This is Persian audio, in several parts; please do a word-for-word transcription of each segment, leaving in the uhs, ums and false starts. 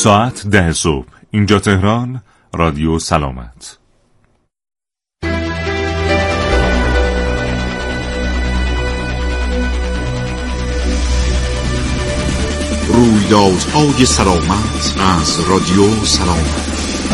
ساعت ده صبح، اینجا تهران، رادیو سلامت. رویدادهای سلامت از رادیو سلامت.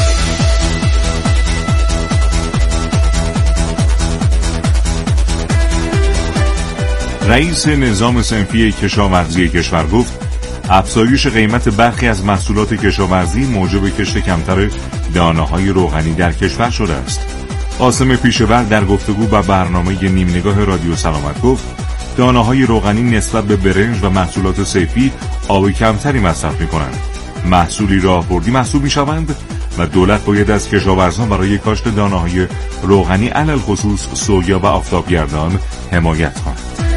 رئیس نظام صنفی کشاورزی کشور گفت افزایش قیمت برخی از محصولات کشاورزی موجب کشت کمتر دانه‌های روغنی در کشور شده است. قاسم پیشور در گفتگو با برنامه نیم نگاه رادیو سلامت گفت دانه‌های روغنی نسبت به برنج و محصولات صیفی آب کمتری مصرف می‌کنند. محصولی راهبردی محسوب می‌شوند و دولت باید از کشاورزان برای کاشت دانه‌های روغنی علل خصوص سویا و آفتابگردان حمایت کند.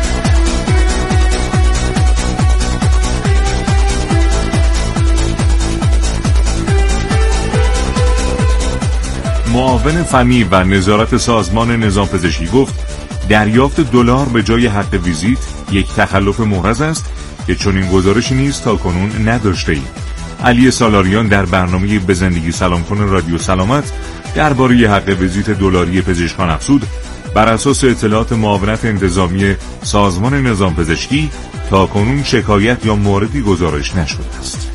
معاون فنی و نظارت سازمان نظام پزشکی گفت دریافت دلار به جای حق ویزیت یک تخلف محرز است که چنین گزارشی نیز تاکنون نداشته ایم. علی سالاریان در برنامه به زندگی سلام کن رادیو سلامت درباره حق ویزیت دلاری پزشکان افزود بر اساس اطلاعات معاونت انتظامی سازمان نظام پزشکی تاکنون شکایت یا موردی گزارش نشده است.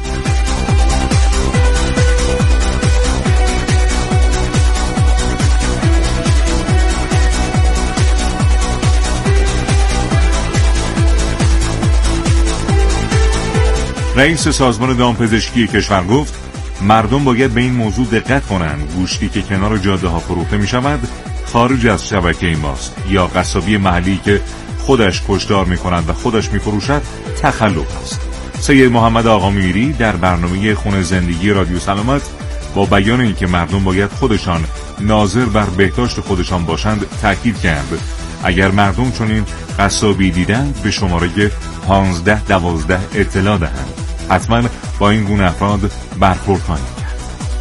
رئیس سازمان دامپزشکی کشور گفت مردم باید به این موضوع دقت کنند گوشتی که کنار جاده ها فروخته می شود خارج از شبکه ماست یا قصابی محلی که خودش کشتار می کند و خودش می فروشد تخلف است. سید محمد آقامیری در برنامه خون زندگی رادیو سلامت با بیان اینکه مردم باید خودشان ناظر بر بهداشت خودشان باشند تاکید کرد اگر مردم چنین قصابی دیدند به شماره پانزده دوازده اطلاع دهند. حتما با این گونه افراد برخورد خواهیم کرد.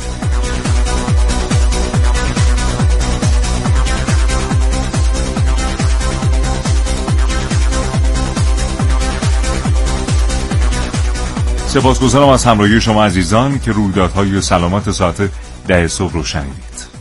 سپاسگزارم از همراهی شما عزیزان که رویدادهای سلامت ساعت ده صبح رو شنیدید.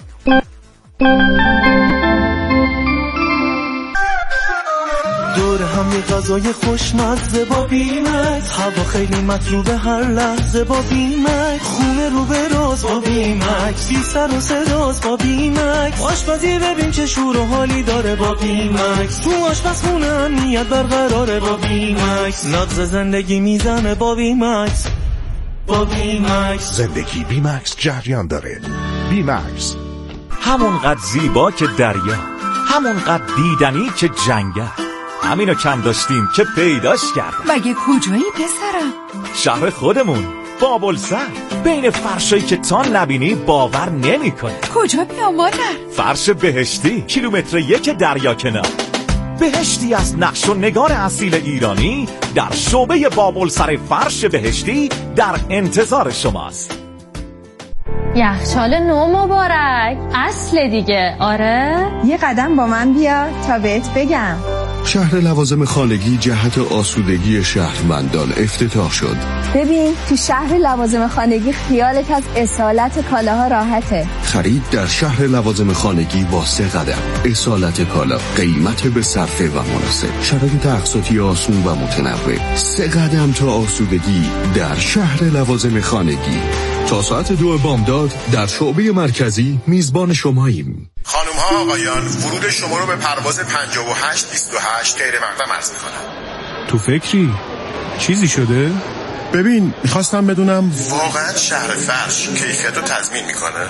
دور هم یه غذای خوشمزه با بیمکس، هوا خیلی مطلوبه هر لحظه با بیمکس، خونه رو به راز با بیمکس، بی سر و صداست با بیمکس، آشپزی ببین چه شور و حالی داره با بیمکس، تو آشپزخونه امنیت برقراره با بیمکس، نبض زندگی میزنه با بیمکس، با بیمکس زندگی بیمکس جریان داره. بیمکس همونقدر زیبا که دریا، همونقدر دیدنی که جنگل، همینو کم داشتیم که پیداش کردم. مگه کجایی پسرم؟ شهر خودمون، بابلسر، بین فرشایی که تا نبینی باور نمی کنی. کجا بیام مادر؟ فرش بهشتی، کیلومتر یک دریا کنار، بهشتی از نقش و نگار اصیل ایرانی در شعبه بابلسر فرش بهشتی در انتظار شماست. یخچال نو مبارک، اصل دیگه. آره یه قدم با من بیا تا بهت بگم. شهر لوازم خانگی جهت آسودگی شهروندان افتتاح شد. ببین تو شهر لوازم خانگی خیالت از اصالت کالاها راحته. خرید در شهر لوازم خانگی با سه قدم. اصالت کالا، قیمت به صرفه و مناسب، شرایط اقساطی آسون و متنوع. سه قدم تا آسودگی در شهر لوازم خانگی. تا ساعت دو بامداد در شعبه مرکزی میزبان شماییم. خانم ها آقایان، ورود شما رو به پرواز پنجاه و هشت بیست و هشت غیر مقدم عرض می‌کنم. تو فکری؟ چیزی شده؟ ببین میخواستم بدونم واقعا شهر فرش کیفیت رو تضمین میکنه؟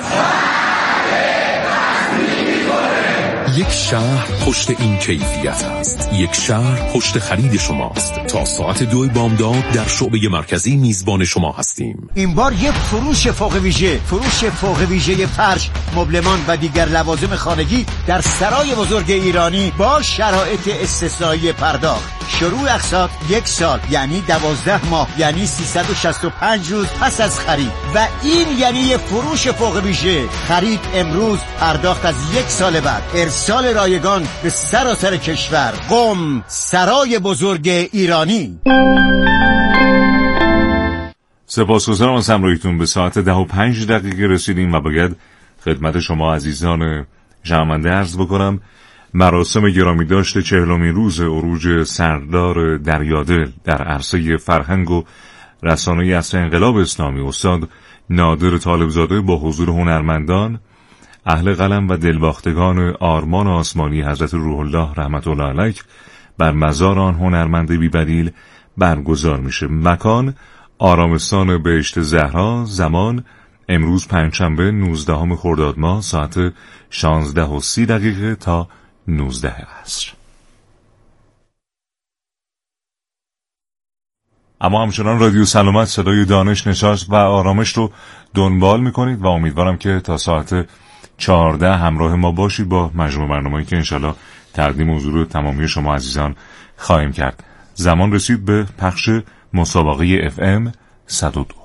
یک شهر پشت این کیفیت است. یک شهر پشت خرید شماست. تا ساعت دو بامداد در شعبه مرکزی میزبان شما هستیم. این بار یک فروش فوق ویژه، فروش فوق ویژه فرش، مبلمان و دیگر لوازم خانگی در سرای بزرگ ایرانی با شرایط استثنایی پرداخت. شروع اقساط یک سال یعنی دوازده ماه یعنی سیصد و شصت و پنج روز پس از خرید و این یعنی فروش فوق ویژه. خرید امروز، پرداخت از یک سال بعد. ارسال رایگان به سراسر کشور. قم، سرای بزرگ ایرانی. سپاسگزارم از همراهیتون. به ساعت ده و پنج دقیقه رسیدیم و باید خدمت شما عزیزان شنونده عرض بکنم مراسم گرامی داشته چهلمین روز عروج سردار دریادل در عرصه فرهنگ و رسانه عصر انقلاب اسلامی استاد نادر طالبزاده با حضور هنرمندان، اهل قلم و دلباختگان آرمان آسمانی حضرت روح الله رحمت الله علیه بر مزار آن هنرمند بی‌بدیل برگزار میشه. مکان آرامستان بهشت زهرا. زمان امروز پنجشنبه نوزدهم خرداد ماه ساعت شانزده و سی دقیقه تا نوزده عصر. اما همچنان رادیو سلامت صدای دانش، نشاط و آرامش رو دنبال میکنید و امیدوارم که تا ساعت چهارده همراه ما باشید با مجموع برنامه‌ای که انشالله تقدیم حضور تمامی شما عزیزان خواهیم کرد. زمان رسید به پخش مسابقه اف ام صد و دو.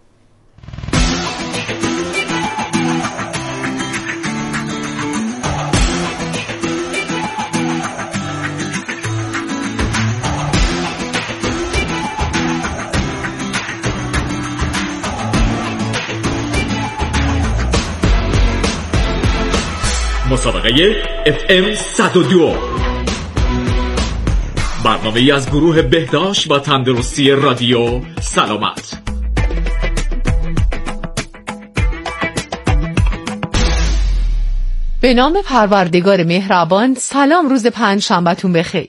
مسابقه اف ام صد و دو، برنامه‌ای از گروه بهداشت و تندرستی رادیو سلامت. به نام پروردگار مهربان. سلام، روز پنج شنبه‌تون بخیر.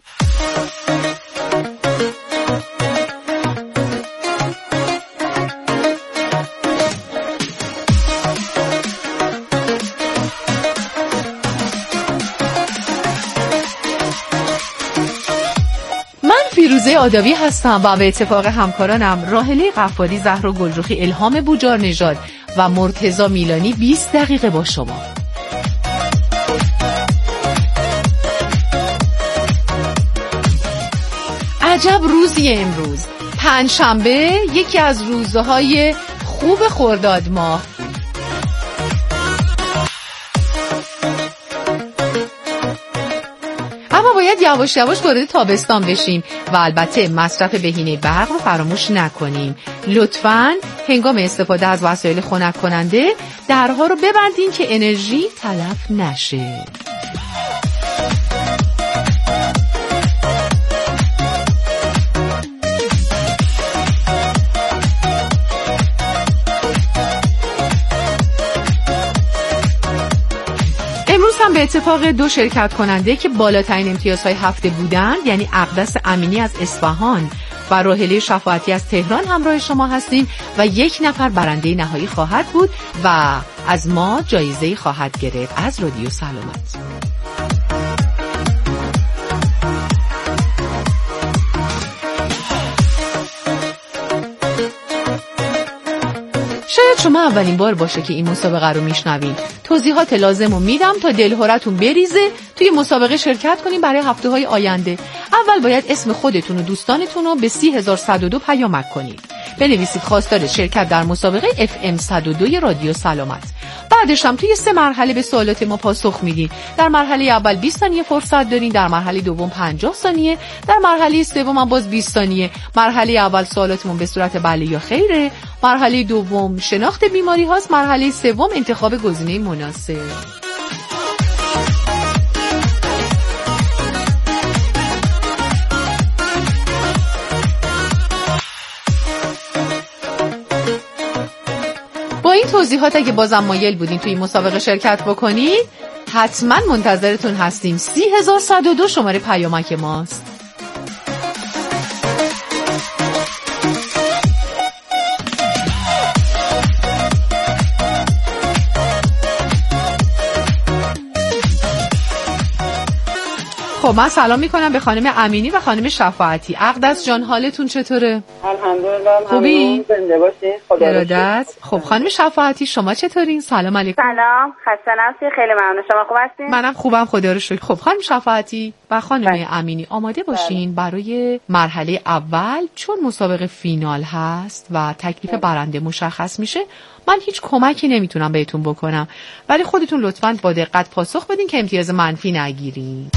فیروزه آدوی هستم و به اتفاق همکارانم راحله قفاری، زهرا گلرخی، الهام بوجار نژاد و مرتضی میلانی بیست دقیقه با شما. عجب روزی امروز، پنجشنبه، یکی از روزهای خوب خرداد ماه. باید یواش یواش وارد تابستان بشیم و البته مصرف بهینه برق رو فراموش نکنیم. لطفاً هنگام استفاده از وسایل خنک کننده درها رو ببندین که انرژی تلف نشه. به اتفاق دو شرکت کننده که بالاترین امتیازهای هفته بودند، یعنی اقدس امینی از اصفهان و راحله شفاعتی از تهران همراه شما هستیم و یک نفر برنده نهایی خواهد بود و از ما جایزه خواهد گرفت از رادیو سلامت. شاید شما اولین بار باشه که این مسابقه رو میشنوین. توضیحات لازم رو میدم تا دلهورتون بریزه توی مسابقه شرکت کنین برای هفته های آینده. اول باید اسم خودتون و دوستانتون رو به سی هزار صد و دو پیامک کنید. بنویسید خواستار شرکت در مسابقه اف ام صد و دو رادیو سلامت. بعدش هم توی سه مرحله به سوالات ما پاسخ میدین. در مرحله اول بیست ثانیه فرصت دارین، در مرحله دوم پنجاه ثانیه، در مرحله سوم هم باز بیست ثانیه. مرحله اول سوالاتمون به صورت بله یا خیره، مرحله دوم شناخت بیماری هاست، مرحله سوم انتخاب گزینه مناسب. با این توضیحات اگه بازم مایل بودین توی مسابقه شرکت بکنید، حتما منتظرتون هستیم. سی هزار صد و دو شماره پیامک ماست. خب من سلام میکنم به خانم امینی و خانم شفاعتی. اقدس جان حالتون چطوره؟ الحمدلله. خوبی؟ زنده باشین. خدا ارادت. خب خانم شفاعتی شما چطورین؟ سلام علیکم. سلام، خسته نباشید. خیلی ممنون. شما خوب هستین؟ منم خوبم خدا رو شکر. خب خانم شفاعتی و خانم بله. امینی آماده باشین بله. برای مرحله اول، چون مسابقه فینال هست و تکلیف بله. برنده مشخص میشه. من هیچ کمکی نمیتونم بهتون بکنم، ولی خودتون لطفاً با دقت پاسخ بدین که امتیاز منفی نگیرین.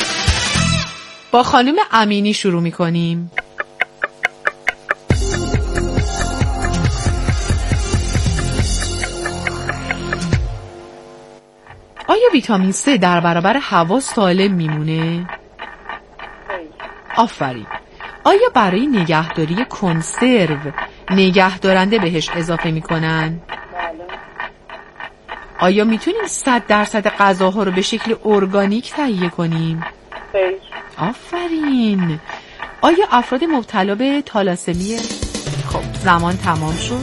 با خانم امینی شروع میکنیم. آیا ویتامین سه در برابر هوا سالم میمونه؟ آفرین. آیا برای نگهداری کنسرو نگهدارنده بهش اضافه میکنن؟ آیا میتونیم صد درصد غذاها رو به شکل ارگانیک تهیه کنیم؟ آفرین. آیا افراد مبتلا به تالاسمی خب زمان تمام شد؟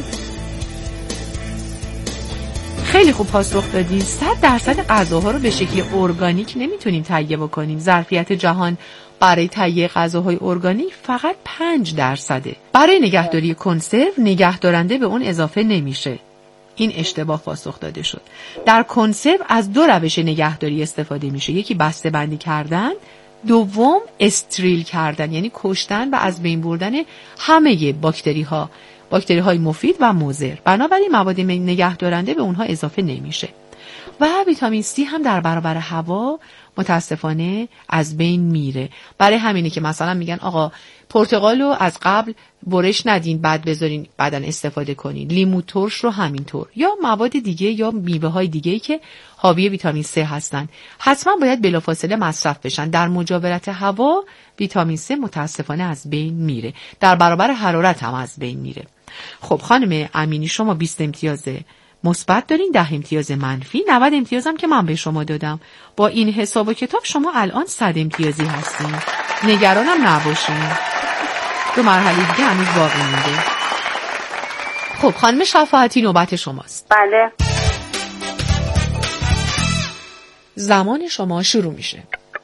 خیلی خوب پاسخ دادید. صد درصد غذاها رو به شکل ارگانیک نمیتونیم تهیه بکنیم. ظرفیت جهان برای تهیه غذاهای ارگانیک فقط پنج درصده. برای نگهداری کنسرو نگهدارنده به اون اضافه نمیشه. این اشتباه پاسخ داده شد. در کنسرو از دو روش نگهداری استفاده میشه. یکی بسته بندی کردن، دوم استریل کردن، یعنی کشتن و از بین بردن همه باکتری ها، باکتری های مفید و مضر. بنابراین مواد نگهدارنده به اونها اضافه نمیشه. و ویتامین سی هم در برابر هوا متاسفانه از بین میره. برای همینه که مثلا میگن آقا پرتقالو از قبل برش ندین بعد بذارین بعدن استفاده کنین، لیمو ترش رو همینطور، یا مواد دیگه یا میوه های دیگه که حاوی ویتامین سه هستن حتما باید بلافاصله مصرف بشن. در مجاورت هوا ویتامین سه متاسفانه از بین میره، در برابر حرارت هم از بین میره. خب خانم امینی، شما بیست امتیاز مثبت دارین، ده امتیاز منفی، نود امتیازم که من به شما دادم. با این حساب و کتاب شما الان صد امتیازی هستین. نگرانم نباشین. دو مرحله دیگه هنوز باقی مونده. خب خانم شفاعتی نوبت شماست. بله. زمان شما شروع میشه.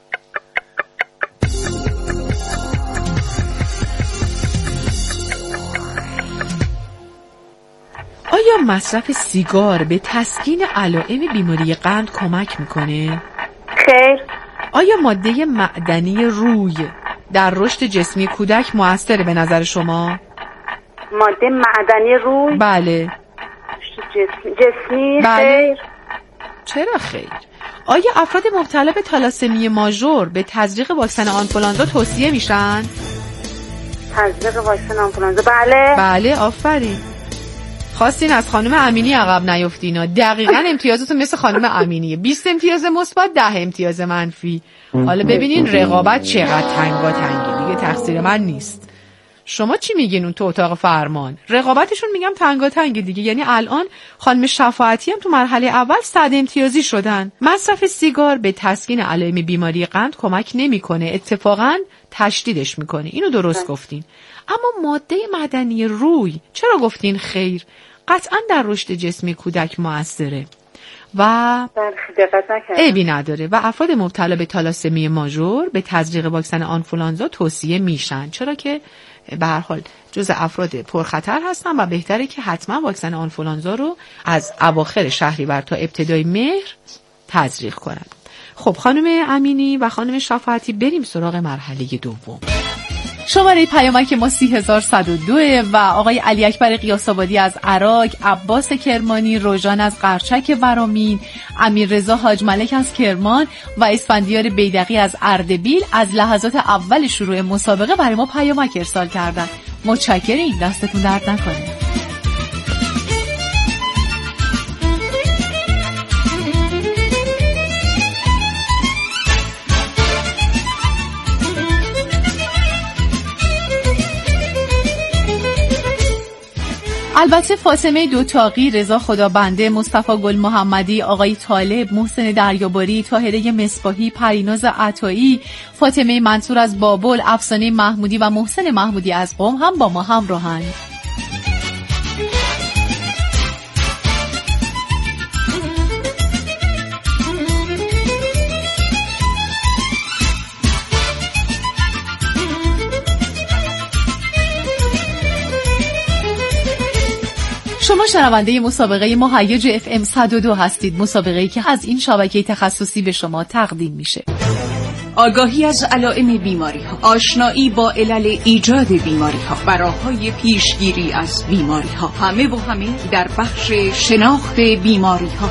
آیا مصرف سیگار به تسکین علائم بیماری قند کمک میکنه؟ خیر. آیا ماده معدنی روی در رشد جسمی کودک مؤثره به نظر شما؟ ماده معدنی روی؟ بله. جسمی, جسمی بله. خیر. چرا خیر؟ آیا افراد مبتلا به تالاسمی ماژور به تزریق واکسن آنفولانزا توصیه میشن؟ تزریق واکسن آنفولانزا بله. بله آفرین. خواستین از خانم امینی عقب نیفتینا. دقیقاً امتیازتون مثل خانم امینیه. بیست امتیاز مثبت، ده امتیاز منفی. حالا ببینین رقابت چقدر تنگا تنگه. دیگه تقصیر من نیست. شما چی میگین اون تو اتاق فرمان؟ رقابتشون میگم تنگا تنگه دیگه. یعنی الان خانم شفاعتی هم تو مرحله اول صد امتیازی شدن. مصرف سیگار به تسکین علائم بیماری قند کمک نمیکنه، اتفاقاً تشدیدش میکنه. اینو درست گفتین. اما ماده معدنی روی چرا گفتین خیر؟ قطعاً در رشد جسمی کودک مؤثره و عیبی نداره و افراد مبتلا به تالاسمی ماژور به تزریق واکسن آنفولانزا توصیه میشن، چرا که به هر حال جزء افراد پرخطر هستن و بهتره که حتما واکسن آنفولانزا رو از اواخر شهریور تا ابتدای مهر تزریق کنن. خب خانم امینی و خانم شفاعتی بریم سراغ مرحله دوم. شماره پیامک ما سی هزار صد و دو و آقای علی اکبر قیاس‌آبادی از عراق، عباس کرمانی، روژان از قرچک ورامین، امیر رضا حاج ملک از کرمان و اسفندیار بیدقی از اردبیل از لحظات اول شروع مسابقه برای ما پیامک ارسال کردن. متشکریم، دستتون درد نکنه. البته فاطمه دوتاقی، رضا خدابنده، مصطفی گل محمدی، آقای طالب، محسن دریاباری، طاهره مصباحی، پریناز عطایی، فاطمه منصور از بابل، افسانه محمودی و محسن محمودی از قم هم با ما همراهند. شما شنونده مسابقه مهیج اف ام صد و دو هستید، مسابقه‌ای که از این شبکه تخصصی به شما تقدیم میشه. آگاهی از علائم بیماری ها، آشنایی با علل ایجاد بیماری ها و راه‌های پیشگیری از بیماری ها، همه و همه در بخش شناخت بیماری ها.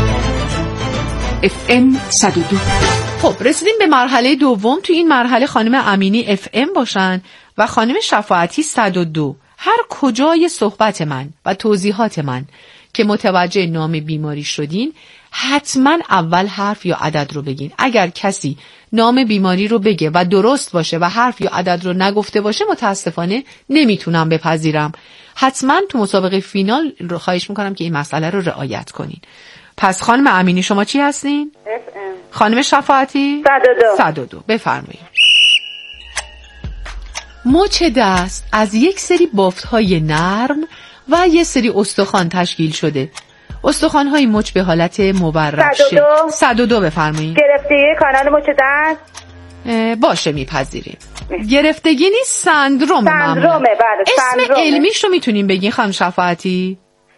اف ام صد و دو. خب رسیدیم به مرحله دوم. تو این مرحله خانم امینی اف ام باشن و خانم شفاعتی صد و دو. هر کجای صحبت من و توضیحات من که متوجه نام بیماری شدین، حتما اول حرف یا عدد رو بگین. اگر کسی نام بیماری رو بگه و درست باشه و حرف یا عدد رو نگفته باشه، متاسفانه نمیتونم بپذیرم. حتما تو مسابقه فینال رو خواهش میکنم که این مسئله رو رعایت کنین. پس خانم امینی شما چی هستین؟ اف ام. خانم شفاعتی؟ صد و دو. صد و دو. بفرمایید. مچ دست از یک سری بافت‌های نرم و یک سری استخوان تشکیل شده. استخوان‌های مچ به حالت مورب شکل. صد و دو بفرمایید. گرفتگی کانال مچ دست باشه میپذیریم. گرفتگی نیست، سندروم. سندرومه. بله اسم سندرومه. علمیش رو میتونیم بگین خانم شفاعتی؟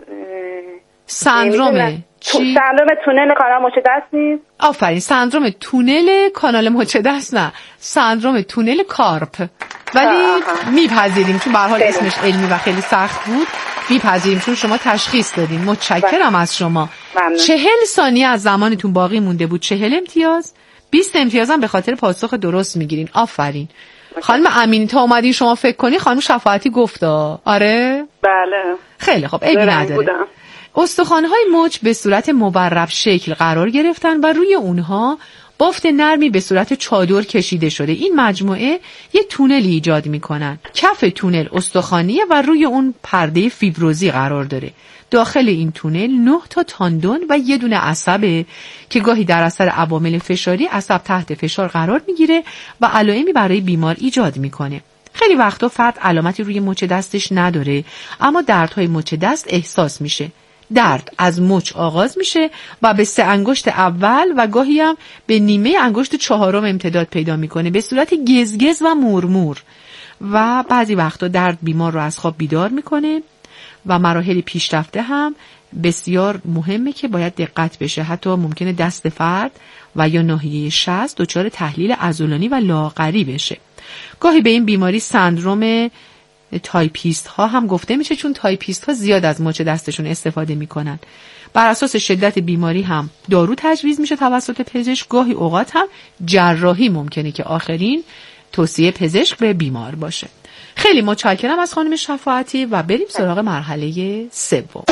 سندرومه. چی؟ سندروم تونل کانال مچ دست نیست؟ آفرین، سندروم تونل کانال مچ دست نه، سندروم تونل کارپ. ولی میپذیریم چون به هر حال اسمش علمی و خیلی سخت بود. میپذیریم چون شما تشخیص دادین. متشکرم از شما. ممنون. چهل ثانیه از زمانتون باقی مونده بود. چهل امتیاز. بیست امتیاز هم به خاطر پاسخ درست میگیرین. آفرین. خانم امینی تا اومدین شما فکر کنی خانم شفاعتی گفتا. آره؟ بله. خیلی خب، عیبی نداره. استخوان‌های مچ به صورت مورب شکل قرار گرفتن و روی اونها بافت نرمی به صورت چادر کشیده شده. این مجموعه یه تونل ایجاد میکنن. کف تونل استخوانیه و روی اون پرده فیبروزی قرار داره. داخل این تونل نه تا تاندون و یه دونه عصبه که گاهی در اثر عوامل فشاری عصب تحت فشار قرار میگیره و علائمی برای بیمار ایجاد میکنه. خیلی وقتا فرد علامتی روی مچ دستش نداره، اما دردهای مچ دست احساس میشه. درد از مچ آغاز میشه و به سه انگشت اول و گاهی هم به نیمه انگشت چهارم امتداد پیدا میکنه به صورت گزگز و مورمور و بعضی وقتا درد بیمار رو از خواب بیدار میکنه و مراحل پیشرفته هم بسیار مهمه که باید دقت بشه. حتی ممکنه دست فرد و یا ناحیه شست دچار تحلیل عضلانی و لاغری بشه. گاهی به این بیماری سندروم تایپیست ها هم گفته میشه چون تایپیست ها زیاد از مچ دستشون استفاده میکنن. بر اساس شدت بیماری هم دارو تجویز میشه توسط پزشک. گاهی اوقات هم جراحی ممکنه که آخرین توصیه پزشک به بیمار باشه. خیلی متشکرم از خانم شفاعتی و بریم سراغ مرحله سوم.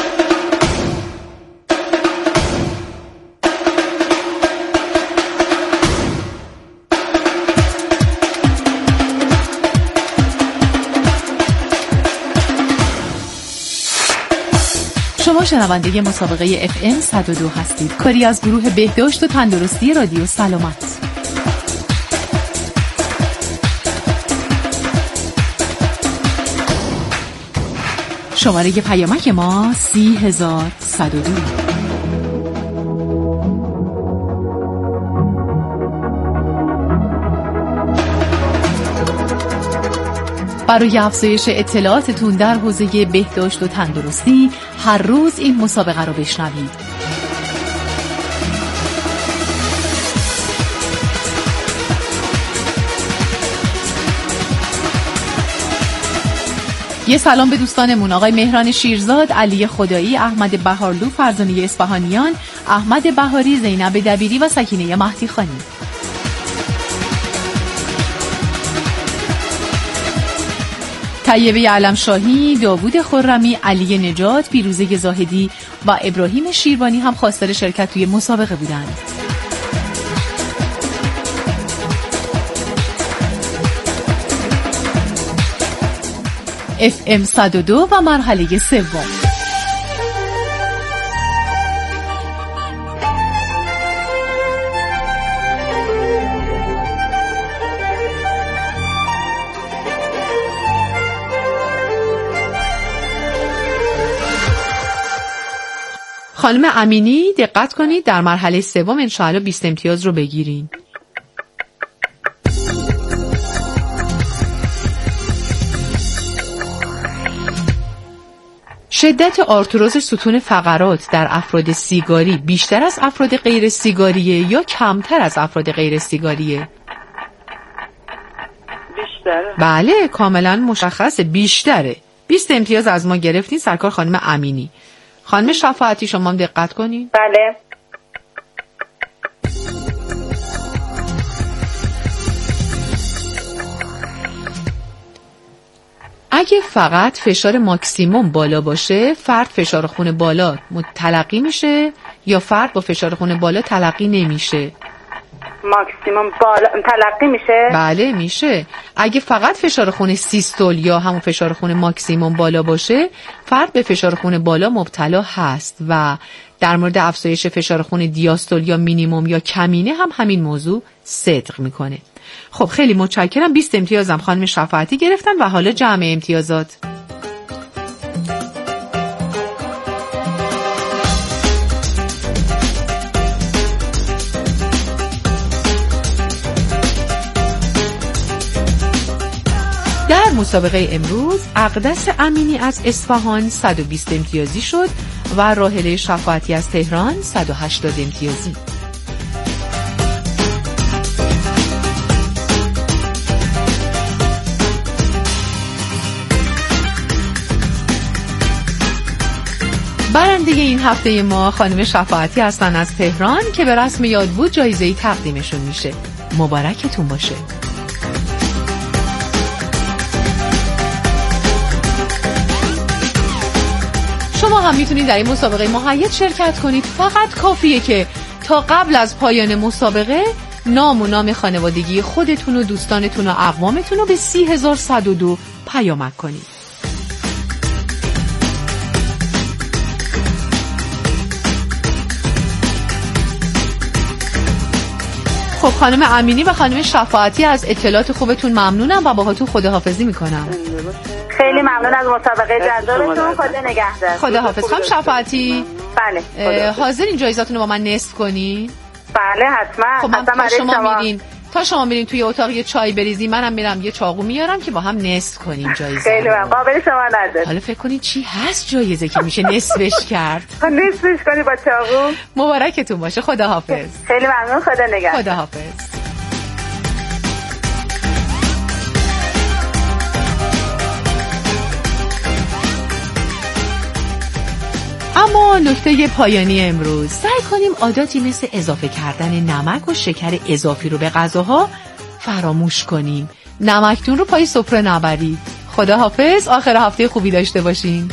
شما شنونده مسابقه اف ام صد و دو هستید. کاری از گروه بهداشت و تندرستی رادیو سلامت. شماره پیامک ما سی هزار صد و دو. برای افزایش اطلاعاتتون در حوزه بهداشت و تندرستی هر روز این مسابقه رو بشنوید. یه سلام به دوستانمون: آقای مهران شیرزاد، علی خدایی، احمد بهارلو، فرزانه اصفهانیان، احمد بهاری، زینب دبیری و سکینه مهدی خانی. طیبه علمشاهی، داوود خرمی، علی نجات، پیروزه زاهدی و ابراهیم شیروانی هم خواستار شرکت توی مسابقه بودند. اف ام صد و دو و مرحله سوم. خانم امینی دقت کنید، در مرحله سوم انشاءالله بیست امتیاز رو بگیرین. شدت آرتروز ستون فقرات در افراد سیگاری بیشتر از افراد غیر سیگاریه یا کمتر از افراد غیر سیگاریه؟ بیشتره. بله، کاملا مشخصه، بیشتره. بیست امتیاز از ما گرفتین سرکار خانم امینی. خانم شفاعتی شما هم دقت کنین. بله. اگه فقط فشار ماکسیموم بالا باشه، فرد فشار خون بالا تلقی میشه یا فرد با فشار خون بالا تلقی نمیشه؟ ماکسیموم بالا تلقی میشه؟ بله میشه. اگه فقط فشار خون سیستول یا همون فشار خون ماکسیموم بالا باشه، فرد به فشار خون بالا مبتلا هست و در مورد افزایش فشار خون دیاستول یا مینیموم یا کمینه هم همین موضوع صدق میکنه. خب خیلی متشکرم. بیست امتیازم خانم شفاعتی گرفتن و حالا جمع امتیازات. در مسابقه امروز اقدس امینی از اصفهان صد و بیست امتیازی شد و راحله شفاعتی از تهران صد و هشتاد امتیازی. برنده این هفته ما خانم شفاعتی هستن از تهران که به رسم یادبود جایزه‌ای تقدیمشون میشه. مبارکتون باشه. شما هم میتونید در این مسابقه مهیج شرکت کنید. فقط کافیه که تا قبل از پایان مسابقه نام و نام خانوادگی خودتون و دوستانتون و اقوامتون رو به سی هزار و صد و دو پیامک کنید. خب خانم امینی و خانم شفاعتی از اطلاعات خوبتون ممنونم و باهاتون خداحافظی میکنم. خیلی ممنون از مسابقه جذابتون. خدا نگهدار. خداحافظ. خانم شفاعتی بله حاضرین جایزاتون رو با من نصف کنین؟ بله حتما. خب من تا شما میرین تا شما میرین توی اتاق یه چای بریزی، منم میرم یه چاقو میارم که با هم نصف کنیم جایزه. خیلی ممنون. قابل شما نداره. حالا فکر کنید چی هست جایزه که میشه نصفش کرد؟ نصفش کنی با چاقو. مبارکتون باشه. خداحافظ. خیلی ممنون. خدا نگهدار. خداحافظ. اما نکته پایانی امروز، سعی کنیم عاداتی مثل اضافه کردن نمک و شکر اضافی رو به غذاها فراموش کنیم. نمکتون رو پای سفره نبرید. خداحافظ. آخر هفته خوبی داشته باشین.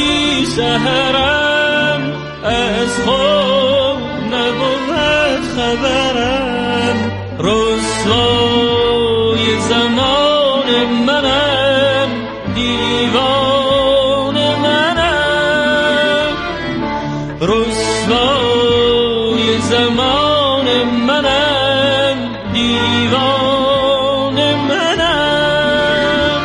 سحرم از خواب نبود خبرم رسوای زمان منم دیوان منم رسوای زمان منم دیوان منم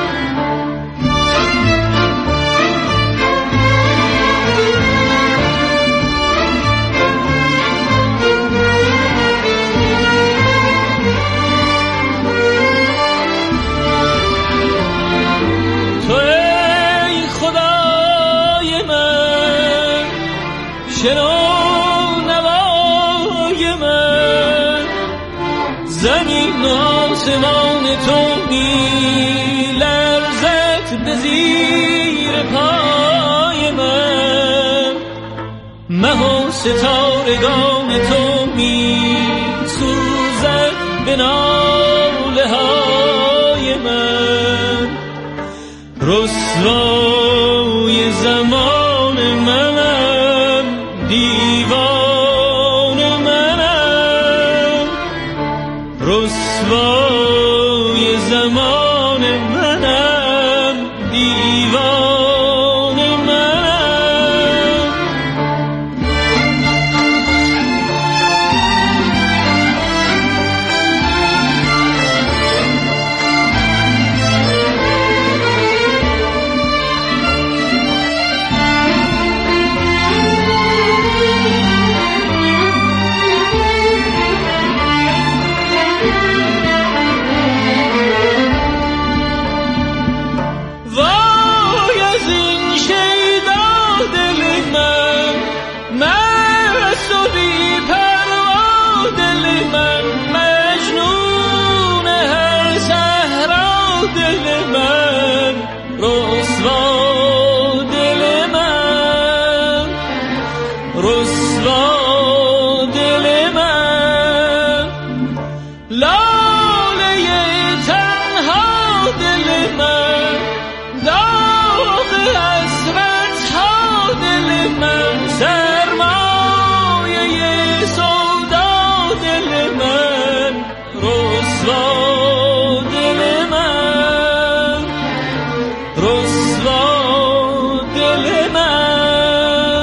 تو ای خدای من شنو نوای من زمین و آسمان تو می لرزد به زیر پای من مه و ستارگان تو می سوزد به ناله های من رسوای زمان منم دیوان منم رسوای زمان منم دیوان منم وای از این شیدا دل من مست و بی پروا دل من مجنون هر صحرا دل من رسوا دل من رسوا دل من لاله تنها دل من داغ حسرت ها دل من سرمایه سودا دل من رسوا دل من رسوا دل من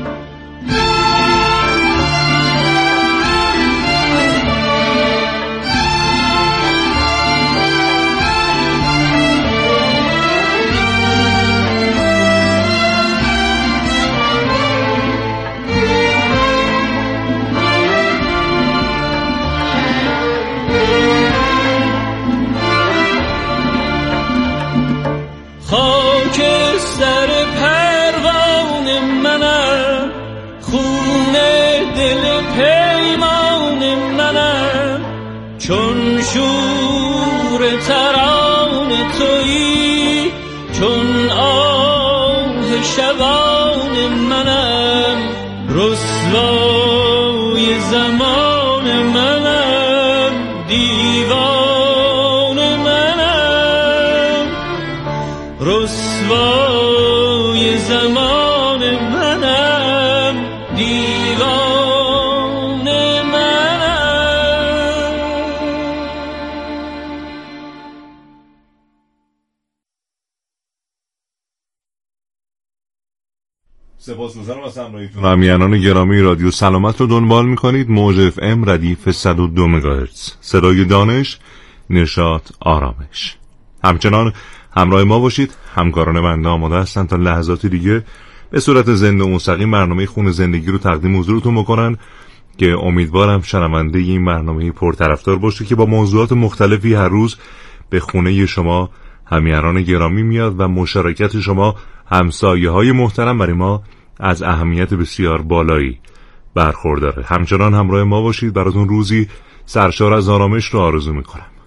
خاک سر پروان منم خون دل پیمان منم چون شور تران تویی چون آه شبان منم رسوای زمان منم دیوان منم رسوای زمان منم دیوان منم سپاسگزارم از همراهیتون. همیهنان گرامی رادیو سلامت رو دنبال میکنید. موج اف ام ردیف صد و دو مگاهرتز. صدای دانش، نشاط، آرامش. همچنان همراه ما باشید. همکاران بنده آماده هستن تا لحظات دیگه به صورت زنده و مستقیم برنامه خون زندگی رو تقدیم حضورتون بکنن که امیدوارم شنونده این برنامه پرطرفدار باشه که با موضوعات مختلفی هر روز به خونه شما همیهنان گرامی میاد و مشارکت شما همسایه های محترم برای ما از اهمیت بسیار بالایی برخورداره. همچنان همراه ما باشید. براتون روزی سرشار از آرامش رو آرزو میکنم.